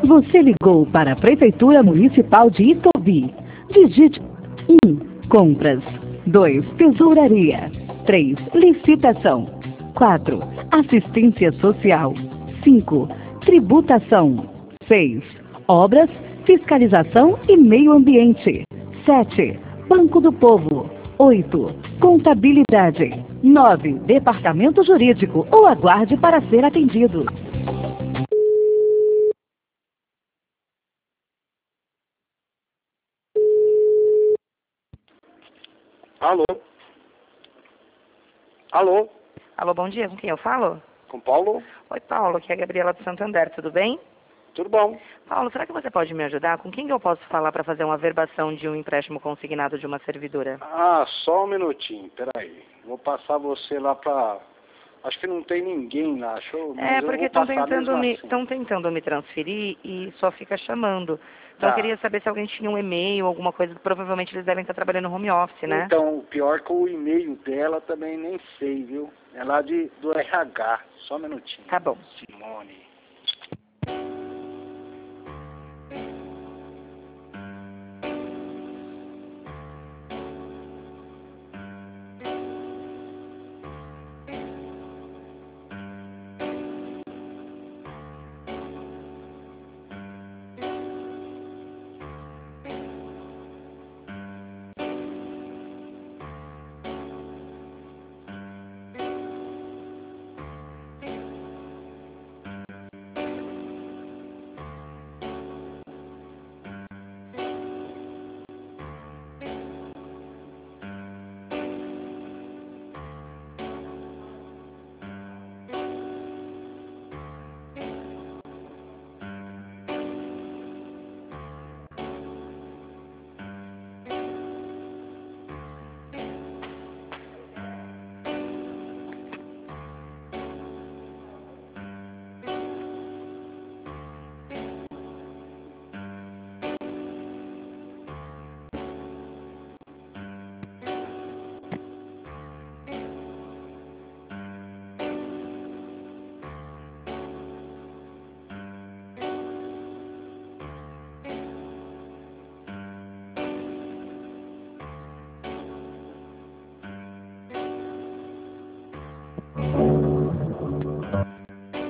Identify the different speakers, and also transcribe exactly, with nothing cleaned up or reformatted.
Speaker 1: Você ligou para a Prefeitura Municipal de Itobi. Digite um. Compras. dois. Tesouraria. três. Licitação. quatro. Assistência social. cinco. Tributação. seis. Obras, fiscalização e meio ambiente. sete. Banco do Povo. oito. Contabilidade. nove. Departamento Jurídico ou aguarde para ser atendido.
Speaker 2: Alô? Alô?
Speaker 3: Alô, bom dia, com quem eu falo?
Speaker 2: Com Paulo?
Speaker 3: Oi, Paulo, aqui é a Gabriela do Santander, tudo bem?
Speaker 2: Tudo bom?
Speaker 3: Paulo, será que você pode me ajudar? Com quem que eu posso falar para fazer uma averbação de um empréstimo consignado de uma servidora?
Speaker 2: Ah, só um minutinho, peraí. Vou passar você lá pra... Acho que não tem ninguém lá, show?
Speaker 3: É, porque estão tentando, me, assim. tentando me transferir e só fica chamando. Então
Speaker 2: Tá.
Speaker 3: eu queria saber se alguém tinha um e-mail, alguma coisa, provavelmente eles devem estar trabalhando no home office, né?
Speaker 2: Então, o pior que o e-mail dela também nem sei, viu? É lá de, do R H, só um minutinho.
Speaker 3: Tá bom.
Speaker 2: Simone...